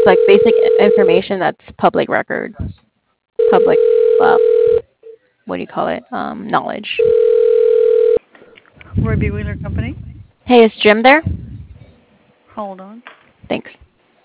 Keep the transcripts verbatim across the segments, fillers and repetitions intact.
like basic information that's public record, public, uh, what do you call it? Um, knowledge. Roy B. Wheeler Company. Hey, is Jim there? Hold on. Thanks.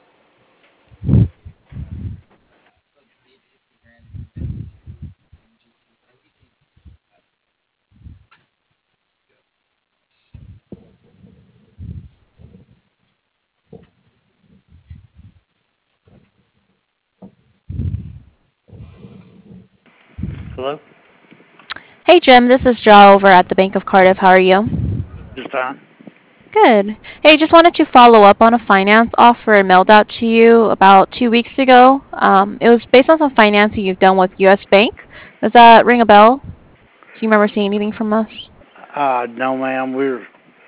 Hello? Hey, Jim, this is Jo over at the Bank of Cardiff. How are you? Just fine. Good. Hey, just wanted to follow up on a finance offer I mailed out to you about two weeks ago. Um, it was based on some financing you've done with U S Bank. Does that ring a bell? Do you remember seeing anything from us? Uh, no, ma'am. We're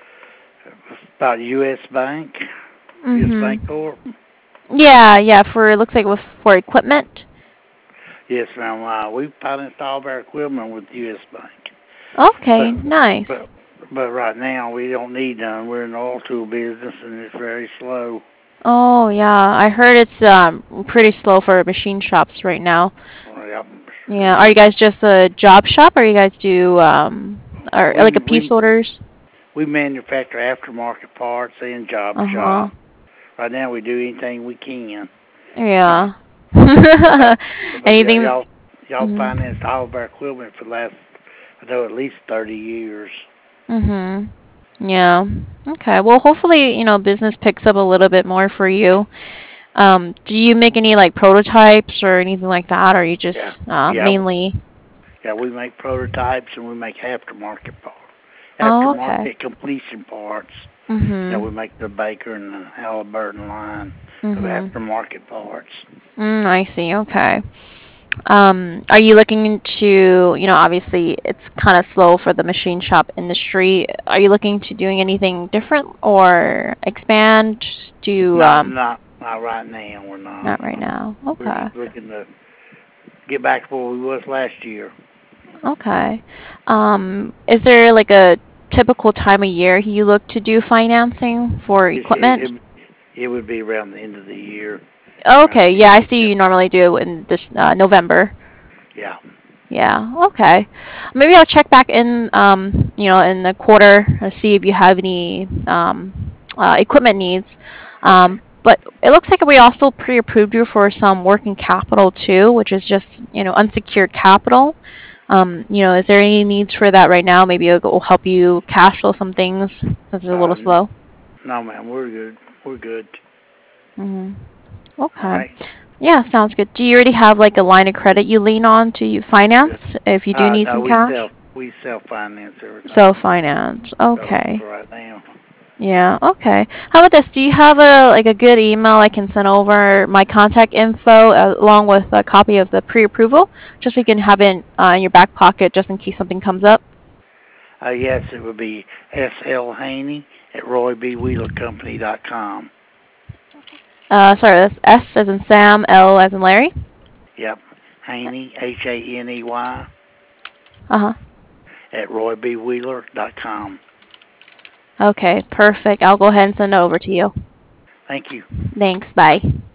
about U S. Bank, U S. Bank Mm-hmm. Corp. Yeah, yeah, for it looks like with for equipment. Yes, ma'am. Uh, we financed all of our equipment with U S. Bank. Okay, But, nice. but, but right now we don't need none. We're in the oil tool business and it's very slow. Oh, yeah, I heard it's um pretty slow for machine shops right now. Yep. Yeah, are you guys just a job shop, or you guys do um or like We, a piece we, orders? we manufacture aftermarket parts and job Uh-huh. shop. Right now we do anything we can. Yeah. but, but yeah, Anything? y'all, y'all Mm, financed all of our equipment for the last, I know, at least thirty years. mhm. Yeah. Okay. Well, hopefully, you know, business picks up a little bit more for you. Um, do you make any like prototypes or anything like that, or you Yeah. just uh, Yeah. mainly? Yeah, we make prototypes and we make aftermarket parts. Oh, okay. Aftermarket completion parts. You know, we Mhm. make the Baker and the Halliburton line of Mhm. aftermarket parts. Mm, I see. Okay. Um, are you looking to, you know, obviously it's kind of slow for the machine shop industry. Are you looking to doing anything different or expand? Do Not, um, not, not right now. We're not. not right now. We're Okay. just looking to get back to where we was last year. Okay. Um, is there like a typical time of year you look to do financing for It's, it, equipment? it, it would be around the end of the year, around Okay. the Yeah, end I of see the, you normally do it in this uh, November. yeah. Yeah, okay. Maybe I'll check back in, um, you know, in the quarter to see if you have any um, uh, equipment needs. Okay. Um, but it looks like we also pre-approved you for some working capital too, which is just, you know, unsecured capital. Um, you know, is there any needs for that right now? Maybe it will help you cash flow some things since it's a little Uh, slow. no, ma'am, we're good. We're good. Hmm. All Okay. right. Yeah, sounds good. Do you already have like a line of credit you lean on to finance if you do Uh, need no, some we self cash? we self finance everything. Self-finance. So Okay. for right now, Yeah, okay. How about this? Do you have a like a good email I can send over my contact info uh, along with a copy of the pre-approval, just so you can have it uh, in your back pocket just in case something comes up? uh, yes, it would be S L Haney at Roy B Wheeler Company dot com. Uh, sorry, that's S as in Sam, L as in Larry. Yep, Haney H A N E Y Uh-huh. at Roy B Wheeler dot com. Okay, perfect. I'll go ahead and send it over to you. Thank you. Thanks. Bye.